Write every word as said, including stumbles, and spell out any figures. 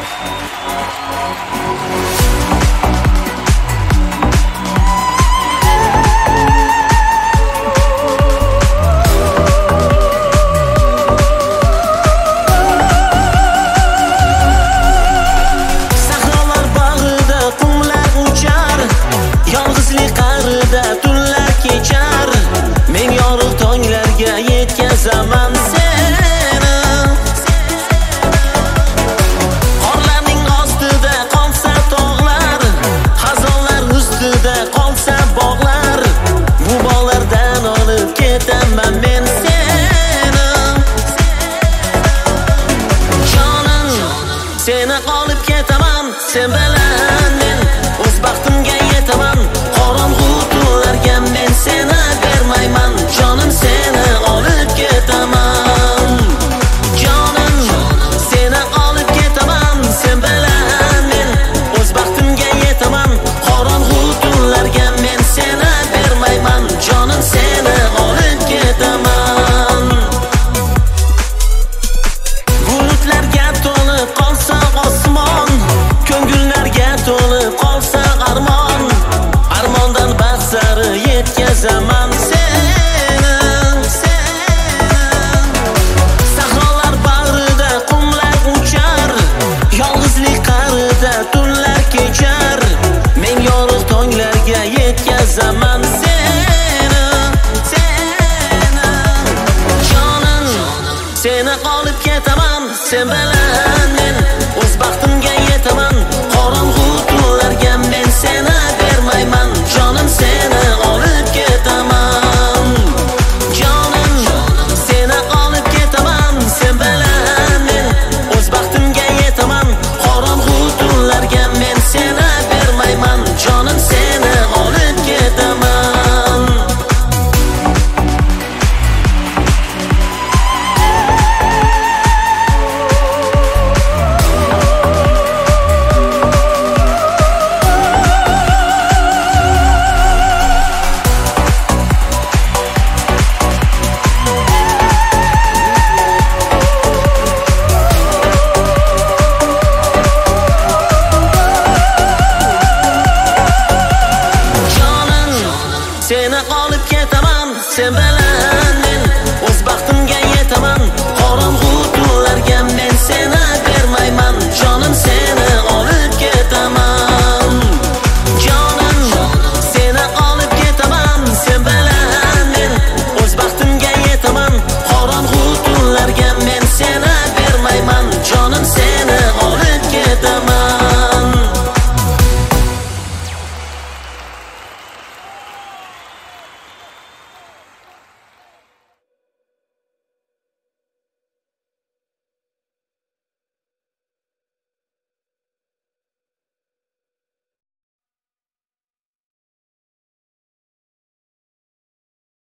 Zaman seni qorlarning ostida qolsa tog'lar, xazonlar ustida qolsa bog'lar, bu bog'lardan olib ketaman men seni. Jonim, seni olib ketaman, sen bilan men o'z baxtimga yetaman. Qorong'u tunlarga men seni bermayman, jonim seni olib ketaman. Jonim, seni olib ketaman, sen bilan men o'z baxtimga yetaman. Qorong'u tunlarga men seni bermayman, jonim seni olib ketaman. Bulutlarga to'lib qolsa osmon, ko'ngillarga to'lib qolsa armon, armondan baxt sari yetkazaman seni. Tunlar kechar, men yorug' tonglarga yetkazaman seni, seni. Jonim, seni olib ketaman, sen bilan men o'z baxtimga yetaman. Qorong'u tunlarga men seni bermayman, jonim seni olib ketaman. Jonim, seni olib ketaman, sen bilan men o'z baxtimga yetaman. Qorong'u tunlarga men seni bermayman, jonim seni olib ketaman. Seni olib ketaman, sen